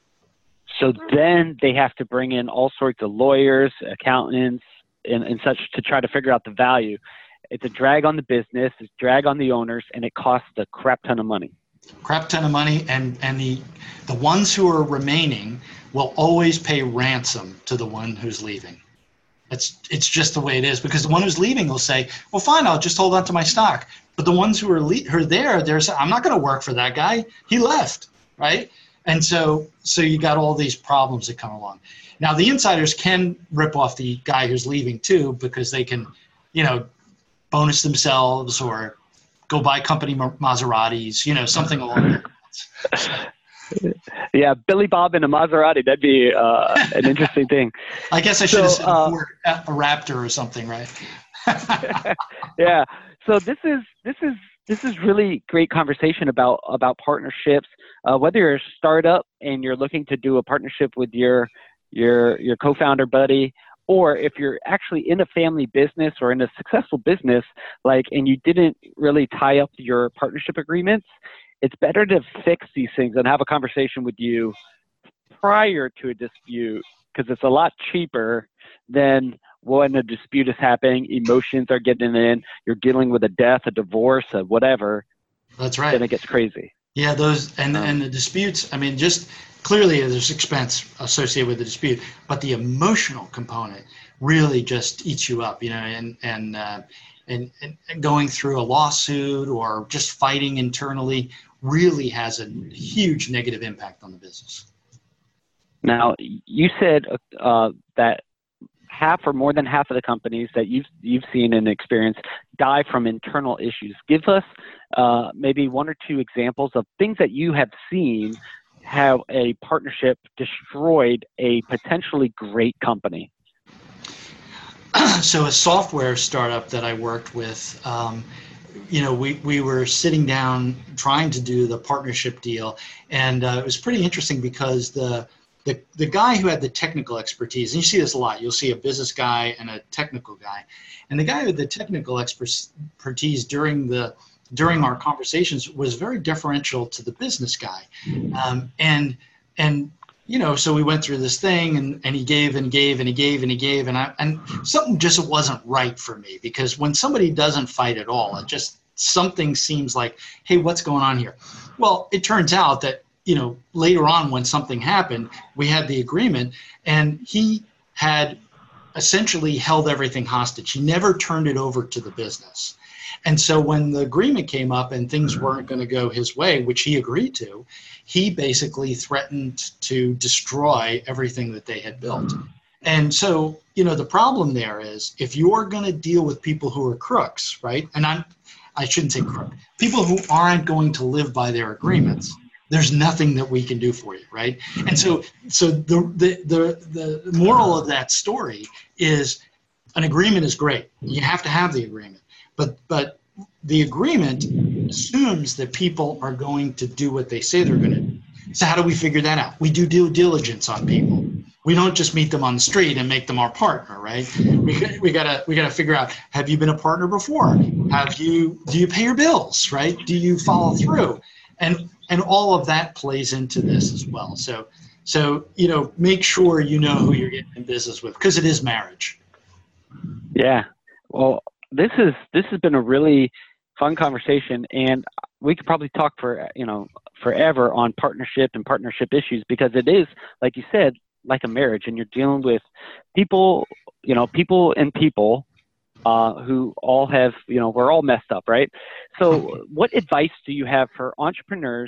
So then they have to bring in all sorts of lawyers, accountants, and, and such to try to figure out the value. It's a drag on the business, it's a drag on the owners, and it costs a crap ton of money. Crap ton of money, and, and the, the ones who are remaining will always pay ransom to the one who's leaving. It's it's just the way it is, because the one who's leaving will say, well, fine, I'll just hold on to my stock. But the ones who are, le- who are there, they're saying, I'm not going to work for that guy. He left, right? And so so you got all these problems that come along. Now, the insiders can rip off the guy who's leaving too, because they can, you know, bonus themselves or go buy company Maseratis, you know, something along those lines. Yeah, Billy Bob in a Maserati, that'd be uh, an interesting thing. I guess I should so, have said uh, a Raptor or something, right? Yeah. So this is this is this is really great conversation about about partnerships. Uh, whether you're a startup and you're looking to do a partnership with your your your co-founder buddy, or if you're actually in a family business or in a successful business, like, and you didn't really tie up your partnership agreements, it's better to fix these things and have a conversation with you prior to a dispute, because it's a lot cheaper than when a dispute is happening, emotions are getting in, you're dealing with a death, a divorce, a whatever. That's right. Then it gets crazy. Yeah, those and, Um, and the disputes, I mean, just clearly there's expense associated with the dispute, but the emotional component really just eats you up, you know, and and uh, and, and going through a lawsuit or just fighting internally really has a huge negative impact on the business. Now, you said uh, that half or more than half of the companies that you've you've seen and experienced die from internal issues. Give us uh, maybe one or two examples of things that you have seen have a partnership destroyed a potentially great company. So a software startup that I worked with, um, you know, we, we were sitting down trying to do the partnership deal, and uh, it was pretty interesting because the The, the guy who had the technical expertise, and you see this a lot, you'll see a business guy and a technical guy. And the guy with the technical expertise during the during our conversations was very differential to the business guy. Um, and, and you know, so we went through this thing, and, and he gave and gave and he gave and he gave, and, I, and something just wasn't right for me, because when somebody doesn't fight at all, it just, something seems like, hey, what's going on here? Well, it turns out that, you know, later on when something happened, we had the agreement, and he had essentially held everything hostage. He never turned it over to the business. And so when the agreement came up and things weren't going to go his way, which he agreed to, he basically threatened to destroy everything that they had built. And so, you know, the problem there is, if you're going to deal with people who are crooks, right? And I'm, I shouldn't say crook, people who aren't going to live by their agreements, there's nothing that we can do for you, right? And so, so the, the the the moral of that story is, an agreement is great. You have to have the agreement, but but the agreement assumes that people are going to do what they say they're going to do. So how do we figure that out? We do due diligence on people. We don't just meet them on the street and make them our partner, right? We, we gotta we gotta figure out, have you been a partner before? Have you do you pay your bills, right? Do you follow through? And and all of that plays into this as well. So so you know, make sure you know who you're getting in business with, because it is marriage. Yeah. Well, this is this has been a really fun conversation, and we could probably talk for you know forever on partnership and partnership issues, because it is, like you said, like a marriage, and you're dealing with people, you know, people and people uh, who all have, you know, we're all messed up, right? So what advice do you have for entrepreneurs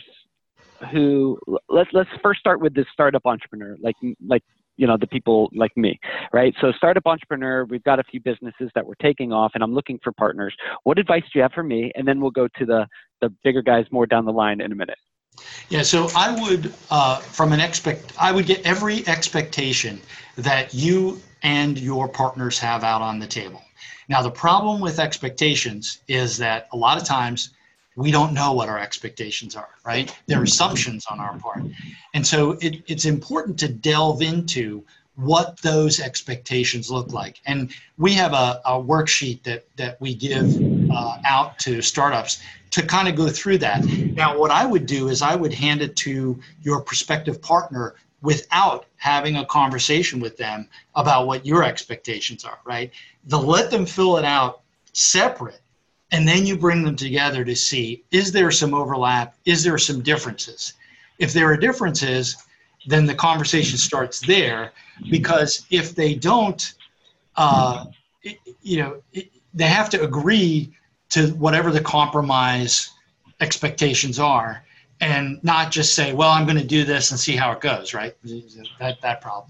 who, let's, let's first start with this startup entrepreneur, like, like, you know, the people like me, right? So startup entrepreneur, we've got a few businesses that we're taking off, and I'm looking for partners. What advice do you have for me? And then we'll go to the, the bigger guys more down the line in a minute. Yeah, so I would, uh, from an expect, I would get every expectation that you and your partners have out on the table. Now, the problem with expectations is that a lot of times we don't know what our expectations are, right? They're assumptions on our part. And so it, it's important to delve into what those expectations look like. And we have a, a worksheet that, that we give uh, out to startups to kind of go through that. Now, what I would do is I would hand it to your prospective partner without having a conversation with them about what your expectations are, right? To let them fill it out separate, and then you bring them together to see, is there some overlap? Is there some differences? If there are differences, then the conversation starts there, because if they don't, uh, it, you know, it, they have to agree to whatever the compromise expectations are, and not just say, well, I'm going to do this and see how it goes, right? That, that problem.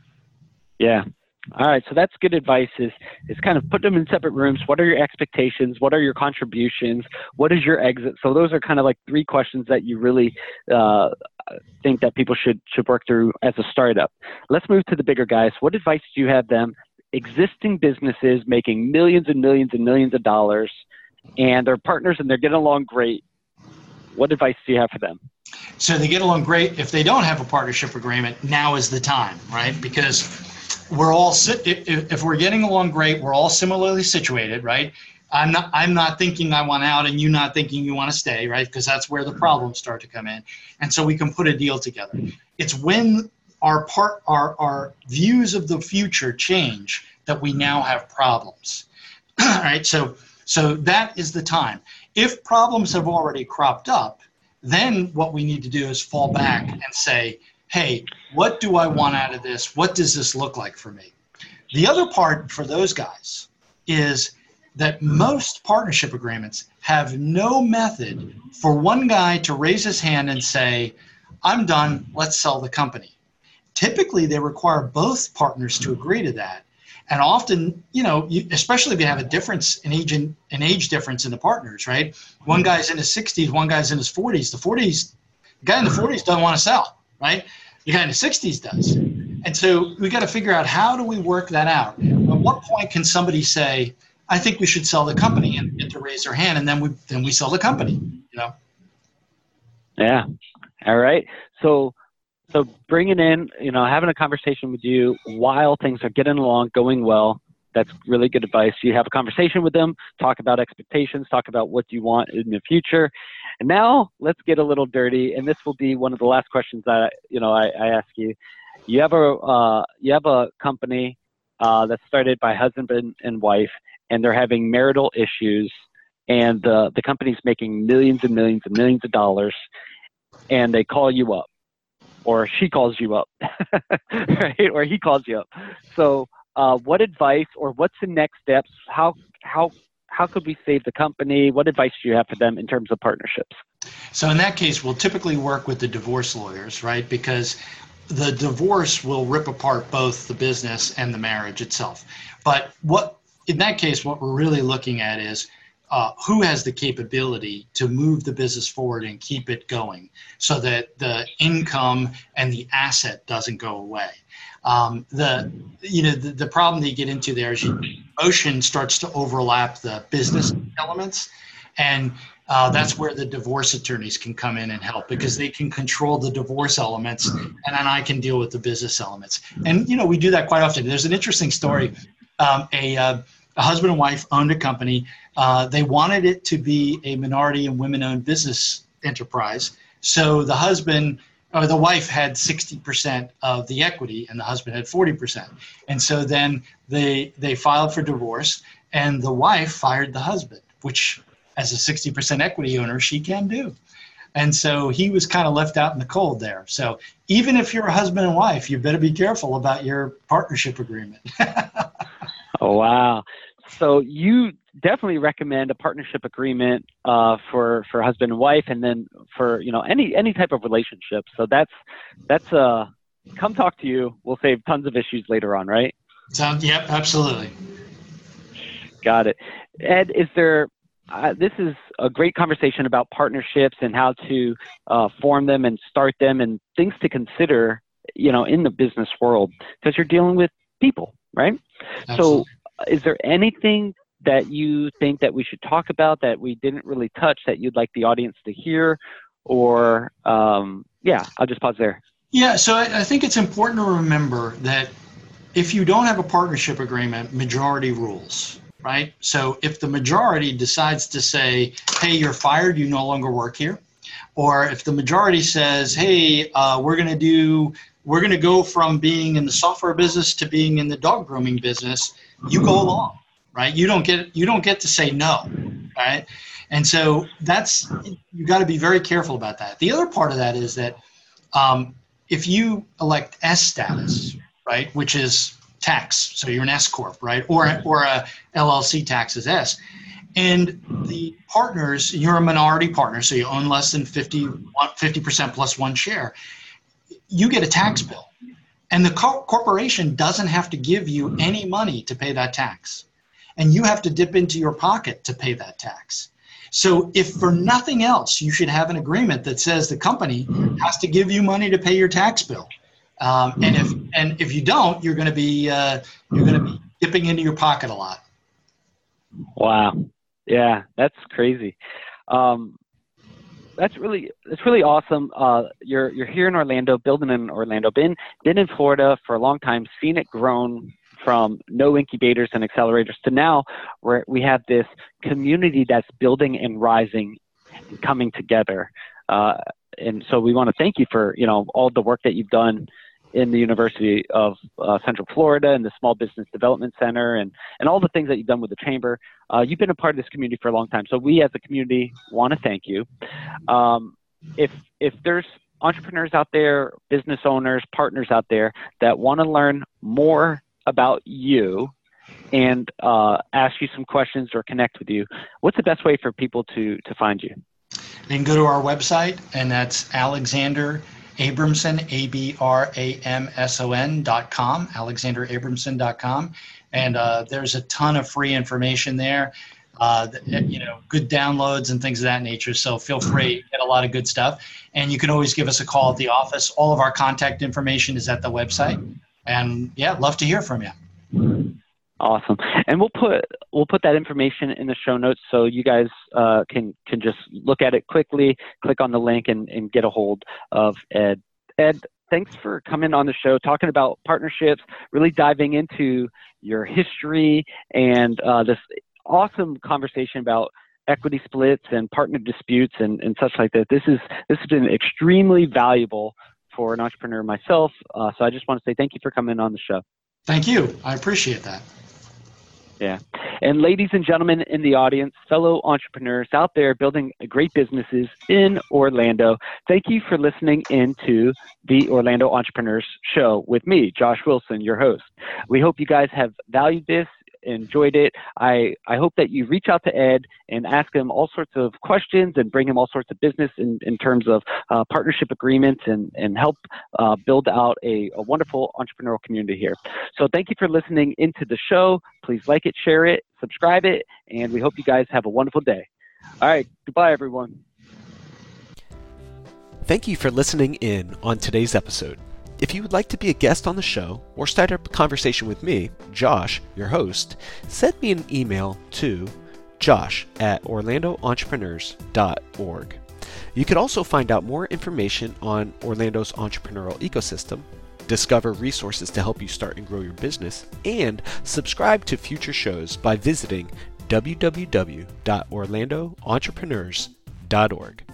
Yeah. All right. So that's good advice, is, is kind of put them in separate rooms. What are your expectations? What are your contributions? What is your exit? So those are kind of like three questions that you really uh, think that people should, should work through as a startup. Let's move to the bigger guys. What advice do you have them? Existing businesses making millions and millions and millions of dollars, and they're partners and they're getting along great. What advice do you have for them? So they get along great. If they don't have a partnership agreement, now is the time, right? Because we're all, if we're getting along great, we're all similarly situated, right? I'm not, I'm not thinking I want out and you not thinking you want to stay, right? Because that's where the problems start to come in. And so we can put a deal together. It's when our part, our, our views of the future change that we now have problems, right? So, so that is the time. If problems have already cropped up, then what we need to do is fall back and say, hey, what do I want out of this? What does this look like for me? The other part for those guys is that most partnership agreements have no method for one guy to raise his hand and say, I'm done, let's sell the company. Typically, they require both partners to agree to that. And often, you know, you, especially if you have a difference in age, in, an age difference in the partners, right? One guy's in his sixties, one guy's in his forties. The forties, the guy in the forties doesn't want to sell, right? The guy in the sixties does. And so we got to figure out, how do we work that out? At what point can somebody say, I think we should sell the company, and get to raise their hand, and then we then we sell the company, you know? Yeah. All right. So so bringing in, you know, having a conversation with you while things are getting along, going well, that's really good advice. You have a conversation with them, talk about expectations, talk about what you want in the future. And now let's get a little dirty. And this will be one of the last questions that, you know, I, I ask you. You have a, uh, you have a company uh, that's started by husband and, and wife, and they're having marital issues, and uh, the company's making millions and millions and millions of dollars, and they call you up, or she calls you up, right? Or he calls you up. So uh, what advice, or what's the next steps? How, how, how could we save the company? What advice do you have for them in terms of partnerships? So in that case, we'll typically work with the divorce lawyers, right? Because the divorce will rip apart both the business and the marriage itself. But what, in that case, what we're really looking at is uh, who has the capability to move the business forward and keep it going, so that the income and the asset doesn't go away. Um, the, you know, the, the problem that you get into there is you, emotion starts to overlap the business elements. And Uh, that's where the divorce attorneys can come in and help, because they can control the divorce elements, and then I can deal with the business elements. And, you know, we do that quite often. There's an interesting story. Um, a, uh, a husband and wife owned a company. Uh, they wanted it to be a minority and women-owned business enterprise. So the husband or the wife had sixty percent of the equity and the husband had forty percent. And so then they, they filed for divorce, and the wife fired the husband, which as a sixty percent equity owner, she can do. And so he was kind of left out in the cold there. So even if you're a husband and wife, you better be careful about your partnership agreement. Oh, wow. So you definitely recommend a partnership agreement uh, for, for husband and wife, and then for, you know, any, any type of relationship. So that's, that's uh, come talk to you. We'll save tons of issues later on, right? Sound, yep, absolutely. Got it. Ed, is there, Uh, this is a great conversation about partnerships and how to uh, form them and start them, and things to consider, you know, in the business world, because you're dealing with people, right? Absolutely. So is there anything that you think that we should talk about that we didn't really touch that you'd like the audience to hear? Or, um, yeah, I'll just pause there. Yeah, so I, I think it's important to remember that if you don't have a partnership agreement, majority rules. Right? So if the majority decides to say, hey, you're fired, you no longer work here, or if the majority says, hey, uh, we're going to do, we're going to go from being in the software business to being in the dog grooming business, you go along, right? You don't get, you don't get to say no, right? And so that's, you got to be very careful about that. The other part of that is that um, if you elect S status, right, which is tax, so you're an S corp, right, or or a L L C tax is S, and the partners, you're a minority partner, so you own less than fifty percent plus one share, you get a tax bill, and the co- corporation doesn't have to give you any money to pay that tax, and you have to dip into your pocket to pay that tax. So if for nothing else, you should have an agreement that says the company has to give you money to pay your tax bill. Um, and if and if you don't, you're going to be uh, you're going to be dipping into your pocket a lot. Wow, yeah, that's crazy. Um, that's really that's really awesome. Uh, you're you're here in Orlando, building in Orlando. Been been in Florida for a long time. Seen it grown from no incubators and accelerators to now, where we have this community that's building and rising, and coming together. Uh, and so we want to thank you for you know all the work that you've done in the University of uh, Central Florida and the Small Business Development Center, and, and all the things that you've done with the Chamber. Uh, you've been a part of this community for a long time. So we as a community want to thank you. Um, if, if there's entrepreneurs out there, business owners, partners out there that want to learn more about you and uh, ask you some questions or connect with you, what's the best way for people to, to find you? They can go to our website, and that's Alexander Abramson, A B R A M S O N dot com, alexander abramson dot com. And uh, there's a ton of free information there, uh, that, you know, good downloads and things of that nature. So feel free, get a lot of good stuff. And you can always give us a call at the office. All of our contact information is at the website. And yeah, love to hear from you. Awesome. And we'll put we'll put that information in the show notes so you guys uh, can can just look at it quickly, click on the link, and, and get a hold of Ed. Ed, thanks for coming on the show, talking about partnerships, really diving into your history and uh, this awesome conversation about equity splits and partner disputes and, and such like that. This is this has been extremely valuable for an entrepreneur myself. Uh, so I just want to say thank you for coming on the show. Thank you. I appreciate that. Yeah. And ladies and gentlemen in the audience, fellow entrepreneurs out there building great businesses in Orlando, thank you for listening into the Orlando Entrepreneurs Show with me, Josh Wilson, your host. We hope you guys have valued this, enjoyed it. I, I hope that you reach out to Ed and ask him all sorts of questions and bring him all sorts of business in, in terms of uh, partnership agreements and, and help uh, build out a, a wonderful entrepreneurial community here. So thank you for listening into the show. Please like it, share it, subscribe it, and we hope you guys have a wonderful day. All right. Goodbye, everyone. Thank you for listening in on today's episode. If you would like to be a guest on the show or start up a conversation with me, Josh, your host, send me an email to josh at orlando entrepreneurs dot org. You can also find out more information on Orlando's entrepreneurial ecosystem, discover resources to help you start and grow your business, and subscribe to future shows by visiting w w w dot orlando entrepreneurs dot org.